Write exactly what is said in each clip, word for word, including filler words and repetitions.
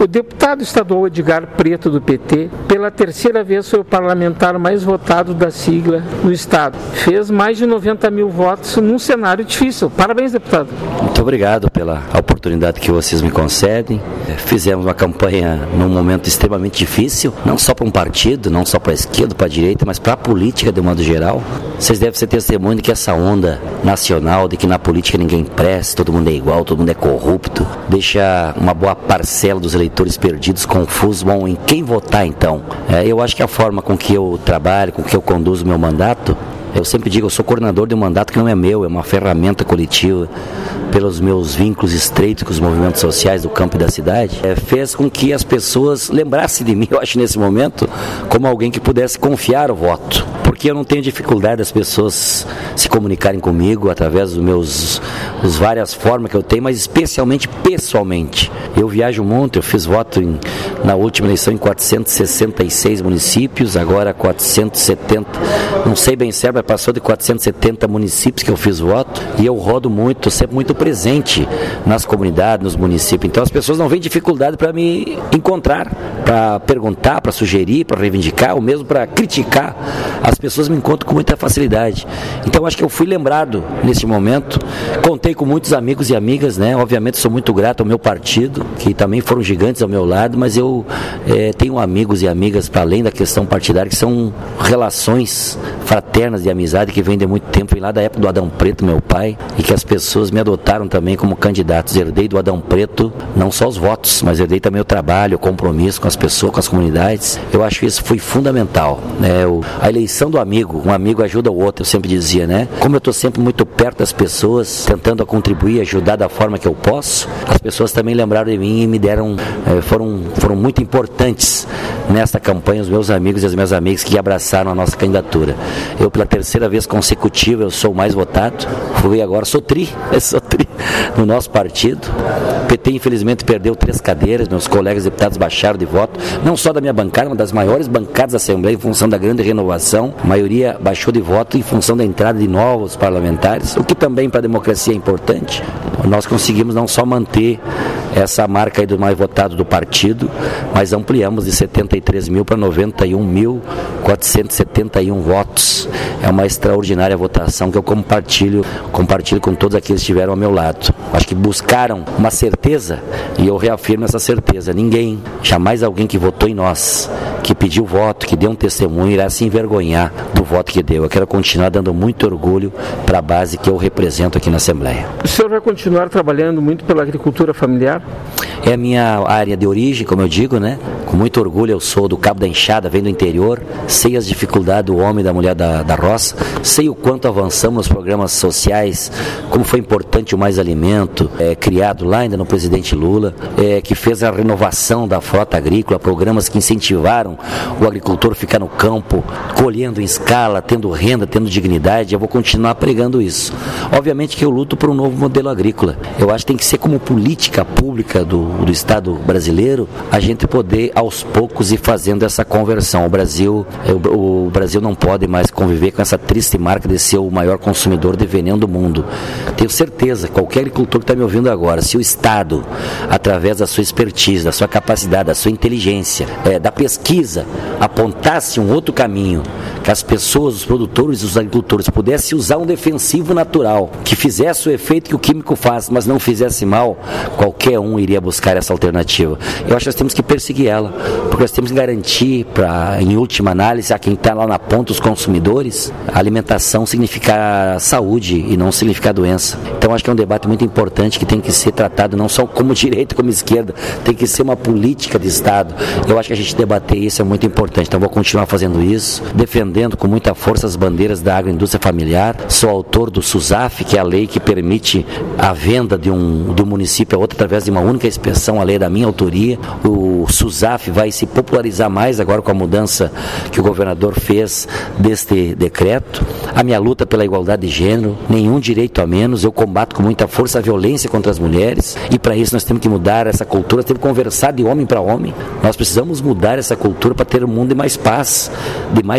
O deputado estadual Edgar Preto, do P T, pela terceira vez foi o parlamentar mais votado da sigla no estado. Fez mais de noventa mil votos num cenário difícil. Parabéns, deputado. Muito obrigado pela oportunidade que vocês me concedem. Fizemos uma campanha num momento extremamente difícil, não só para um partido, não só para a esquerda, para a direita, mas para a política de um modo geral. Vocês devem ser testemunho de que essa onda nacional de que na política ninguém presta, todo mundo é igual, todo mundo é corrupto, deixa uma boa parcela dos eleitores perdidos, confusos. Bom, em quem votar então? É, eu acho que a forma com que eu trabalho, com que eu conduzo o meu mandato, eu sempre digo, eu sou coordenador de um mandato que não é meu, é uma ferramenta coletiva, pelos meus vínculos estreitos com os movimentos sociais do campo e da cidade, é, fez com que as pessoas lembrassem de mim, eu acho, nesse momento, como alguém que pudesse confiar o voto. Porque eu não tenho dificuldade das pessoas se comunicarem comigo através dos meus, das várias formas que eu tenho, mas especialmente pessoalmente. Eu viajo muito, eu fiz voto em, na última eleição em quatrocentos e sessenta e seis municípios, agora quatrocentos e setenta, não sei bem certo, mas passou de quatrocentos e setenta municípios que eu fiz voto, e eu rodo muito, sempre muito presente nas comunidades, nos municípios. Então as pessoas não veem dificuldade para me encontrar, para perguntar, para sugerir, para reivindicar, ou mesmo para criticar. As pessoas me encontram com muita facilidade. Então acho que eu fui lembrado nesse momento. Contei com muitos amigos e amigas, né? Obviamente sou muito grato ao meu partido, que também foram gigantes ao meu lado, mas eu é, tenho amigos e amigas para além da questão partidária, que são relações fraternas de amizade que vêm de muito tempo, vem lá da época do Adão Preto, meu pai, e que as pessoas me adotaram também como candidatos. Herdei do Adão Preto não só os votos, mas herdei também o trabalho, o compromisso com as pessoas, com as comunidades. Eu acho que isso foi fundamental, né? O, a eleição do amigo, um amigo ajuda o outro, eu sempre dizia, né? Como eu estou sempre muito perto das pessoas, tentando a contribuir, ajudar da forma que eu posso, as pessoas também lembraram de mim e me deram, eh, foram, foram muito importantes nesta campanha, os meus amigos e as minhas amigas que abraçaram a nossa candidatura. Eu, pela terceira vez consecutiva, eu sou o mais votado, fui agora, sou tri, sou tri no nosso partido. O P T, infelizmente, perdeu três cadeiras, meus colegas deputados baixaram de voto, não só da minha bancada, mas das maiores bancadas da Assembleia, em função da grande renovação. A maioria baixou de voto em função da entrada de novos parlamentares, o que também para a democracia é importante. Nós conseguimos não só manter essa marca aí do mais votado do partido, mas ampliamos de setenta e três mil para noventa e um mil quatrocentos e setenta e um votos. É uma extraordinária votação que eu compartilho, compartilho com todos aqueles que estiveram ao meu lado. Acho que buscaram uma certeza e eu reafirmo essa certeza. Ninguém, jamais alguém que votou em nós, que pediu voto, que deu um testemunho, irá se envergonhar do voto que deu. Eu quero continuar dando muito orgulho para a base que eu represento aqui na Assembleia. O senhor vai continuar trabalhando muito pela agricultura familiar? É a minha área de origem, como eu digo, né? Com muito orgulho eu sou do Cabo da Enxada, venho do interior, sei as dificuldades do homem e da mulher da, da roça, sei o quanto avançamos nos programas sociais, como foi importante o Mais Alimento, é, criado lá ainda no presidente Lula, é, que fez a renovação da frota agrícola, programas que incentivaram o agricultor a ficar no campo, colhendo em escala, tendo renda, tendo dignidade. Eu vou continuar pregando isso. Obviamente que eu luto por um novo modelo agrícola. Eu acho que tem que ser como política pública do, do Estado brasileiro, a gente poder aos poucos ir fazendo essa conversão. O Brasil, o, o Brasil não pode mais conviver com essa triste marca de ser o maior consumidor de veneno do mundo. Tenho certeza, qualquer agricultor que está me ouvindo agora, se o Estado, através da sua expertise, da sua capacidade, da sua inteligência, é, da pesquisa, apontasse um outro caminho, que as pessoas, os produtores e os agricultores pudessem usar um defensivo natural, que fizesse o efeito que o químico faz, mas não fizesse mal, qualquer um iria buscar essa alternativa. Eu acho que nós temos que perseguir ela, porque nós temos que garantir, pra, em última análise, a quem está lá na ponta, os consumidores, a alimentação significa saúde e não significa doença. Então acho que é um debate muito importante que tem que ser tratado não só como direita, como esquerda, tem que ser uma política de Estado. Eu acho que a gente debater isso é muito importante, então vou continuar fazendo isso, defendendo com muita força as bandeiras da agroindústria familiar. Sou autor do SUSAF, que é a lei que permite a venda de um, de um município a outro através de uma única inspeção, a lei da minha autoria. O SUSAF vai se popularizar mais agora com a mudança que o governador fez deste decreto. A minha luta pela igualdade de gênero, nenhum direito a menos, eu combato com muita força a violência contra as mulheres, e para isso nós temos que mudar essa cultura, temos que conversar de homem para homem. Nós precisamos mudar essa cultura para ter um mundo de mais paz, de mais fraternidade,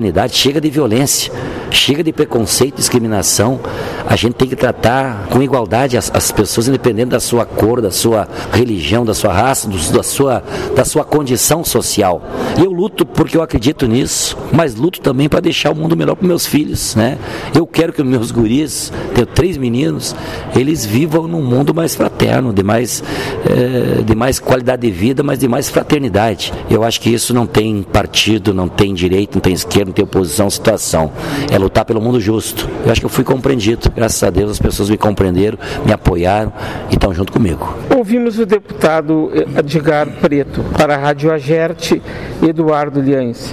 fraternidade, chega de violência, chega de preconceito, discriminação. A gente tem que tratar com igualdade as, as pessoas, independente da sua cor, da sua religião, da sua raça, do, da, sua, da sua condição social. E eu luto porque eu acredito nisso, mas luto também para deixar o mundo melhor para meus filhos, né? Eu quero que os meus guris, tenho três meninos, eles vivam num mundo mais fraterno, de mais, é, de mais qualidade de vida, mas de mais fraternidade. Eu acho que isso não tem partido, não tem direito, não tem esquerda, não tem oposição, situação. É lutar pelo mundo justo. Eu acho que eu fui compreendido. Graças a Deus as pessoas me compreenderam, me apoiaram e estão junto comigo. Ouvimos o deputado Edgar Preto. Para a Rádio Agerte, Eduardo Liance.